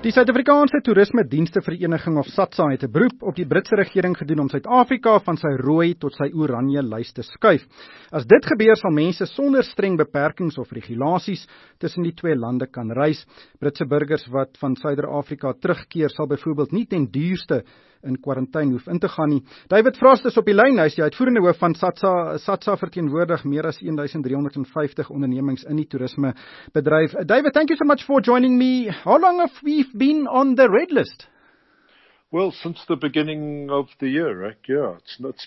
Die Suid-Afrikaanse Toerisme-dienste-vereniging of SATSA het 'n beroep op die Britse regering gedoen om Suid-Afrika van sy rooi tot sy oranje lys te skuif. As dit gebeur, sal mense sonder streng beperkings of regulasies tussen die twee lande kan reis. Britse burgers wat van Suider-Afrika terugkeer sal byvoorbeeld nie ten duurste in kwarantyne hoef in te gaan nie. David Frost is op die lyn, hy is die uitvoerende hoof van SATSA. SATSA verteenwoordig meer as 1350 ondernemings in die toerisme bedryf. David, thank you so much for joining me. How long have we been on the red list? Well, since the beginning of the year, right? Yeah,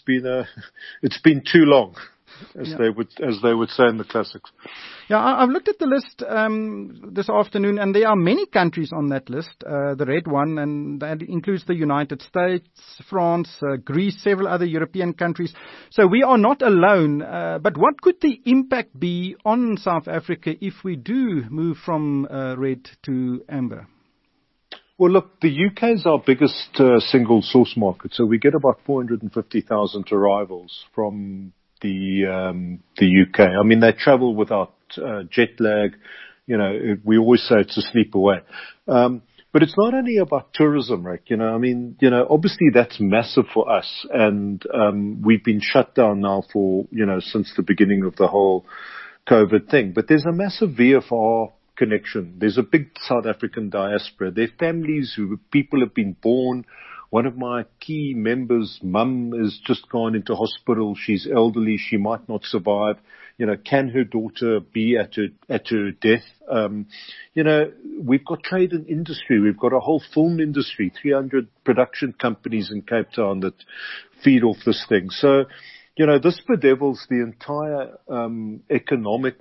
it's been too long, as they would say in the classics. Yeah, I've looked at the list this afternoon, and there are many countries on that list, the red one, and that includes the United States, France, Greece, several other European countries. So we are not alone. But what could the impact be on South Africa if we do move from red to amber? Well, look, the UK is our biggest single source market, so we get about 450,000 arrivals from the UK. I mean, they travel without jet lag. You know, we always say it's a sleep away. But it's not only about tourism, Rick. You know, I mean, you know, obviously that's massive for us, and we've been shut down now for, you know, since the beginning of the whole COVID thing. But there's a massive VFR connection. There's a big South African diaspora. There are families people have been born. One of my key members' mum has just gone into hospital. She's elderly. She might not survive. You know, can her daughter be at her death? You know, we've got trade and industry. We've got a whole film industry, 300 production companies in Cape Town that feed off this thing. So, you know, this bedevils the entire economic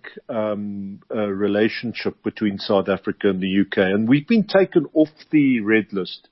relationship between South Africa and the UK. And we've been taken off the red list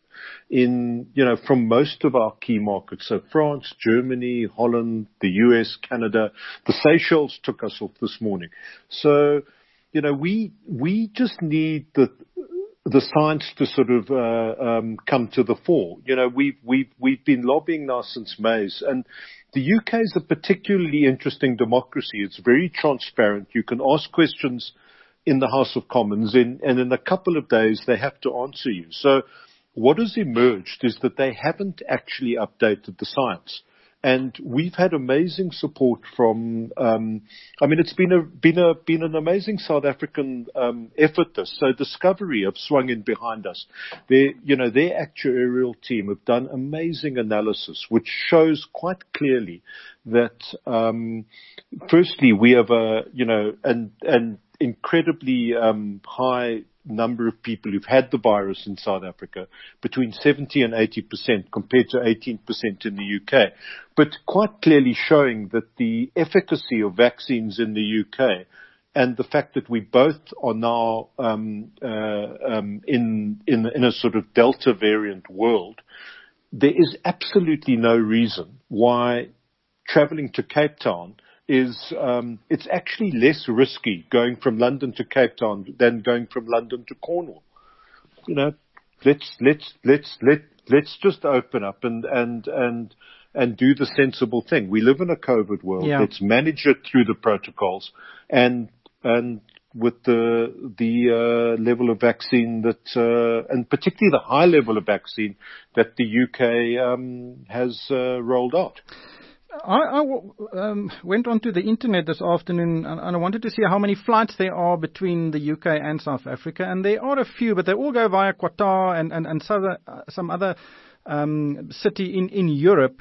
from most of our key markets. So France, Germany, Holland, the US, Canada, the Seychelles took us off this morning. So, you know, we just need the science to sort of come to the fore. You know, we've been lobbying now since May, and the UK is a particularly interesting democracy. It's very transparent. You can ask questions in the House of Commons, and in a couple of days they have to answer you. So what has emerged is that they haven't actually updated the science. And we've had amazing support from, it's been an amazing South African effort this. So Discovery have swung in behind us. Their actuarial team have done amazing analysis, which shows quite clearly that, firstly, we have an incredibly high number of people who've had the virus in South Africa, between 70 and 80% compared to 18% in the UK, but quite clearly showing that the efficacy of vaccines in the UK and the fact that we both are now in a sort of Delta variant world, there is absolutely no reason why traveling to Cape Town it's actually less risky going from London to Cape Town than going from London to Cornwall. You know, let's just open up and do the sensible thing. We live in a COVID world. Yeah. Let's manage it through the protocols and with the level of vaccine that and particularly the high level of vaccine that the UK has rolled out. I went onto the internet this afternoon and I wanted to see how many flights there are between the UK and South Africa, and there are a few, but they all go via Qatar and some other city in Europe.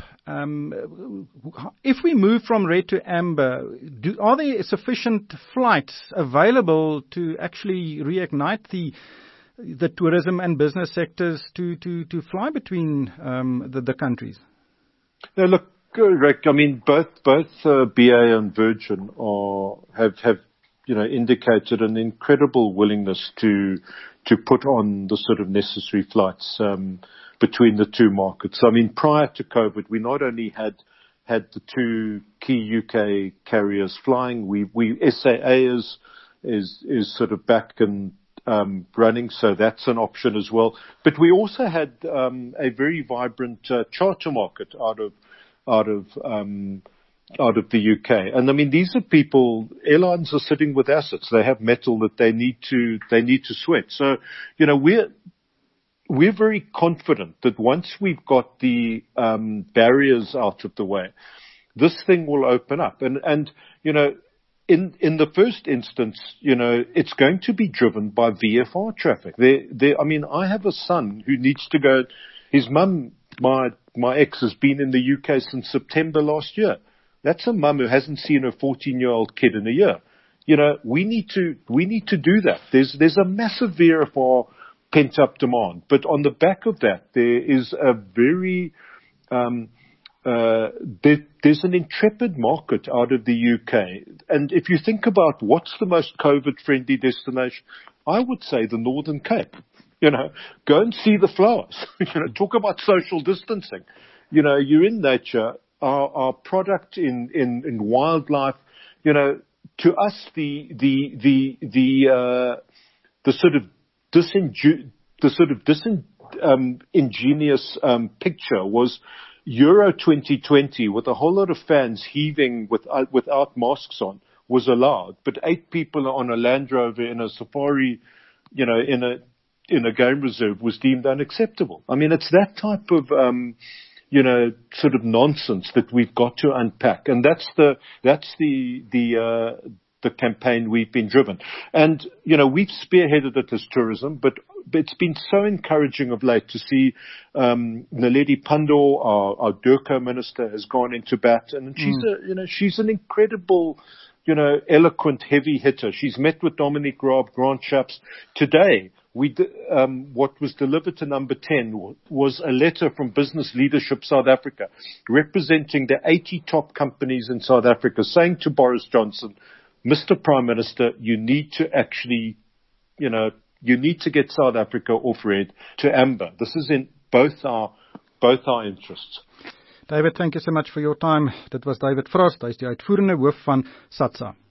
If we move from red to amber, are there sufficient flights available to actually reignite the tourism and business sectors to fly between the countries? Now, look, Rick, I mean, both BA and Virgin have indicated an incredible willingness to put on the sort of necessary flights between the two markets. I mean, prior to COVID, we not only had the two key UK carriers flying, SAA is sort of back and running, so that's an option as well. But we also had a very vibrant charter market out of the UK. And I mean, these are people, airlines are sitting with assets. They have metal that they need to sweat. So, you know, we're very confident that once we've got the barriers out of the way, this thing will open up. And you know, in the first instance, you know, it's going to be driven by VFR traffic. I mean, I have a son who needs to go. His mum, my ex, has been in the UK since September last year. That's a mum who hasn't seen her 14-year-old kid in a year. You know, we need to do that. There's a massive VFR pent-up demand, but on the back of that, there is a very there's an intrepid market out of the UK. And if you think about what's the most COVID-friendly destination, I would say the Northern Cape. You know, go and see the flowers. You know, talk about social distancing. You know, you're in nature. Our product in wildlife. You know, to us the sort of disingenuous picture was Euro 2020 with a whole lot of fans heaving without masks on was allowed, but 8 people on a Land Rover in a safari, you know, in a game reserve was deemed unacceptable. I mean, it's that type of you know, sort of nonsense that we've got to unpack, and that's the campaign we've been driven. And, you know, we've spearheaded it as tourism, but it's been so encouraging of late to see Naledi Pandor, our DIRCO minister, has gone into bat, and she's an incredible, you know, eloquent heavy hitter. She's met with Dominic Raab, Grant Shapps. Today, what was delivered to number 10 was a letter from Business Leadership South Africa, representing the 80 top companies in South Africa, saying to Boris Johnson, Mr. Prime Minister, you need to actually, you know, you need to get South Africa off red to amber. This is in both our interests. David, thank you so much for your time. Dit was David Frost, hy is die uitvoerende hoof van SATSA.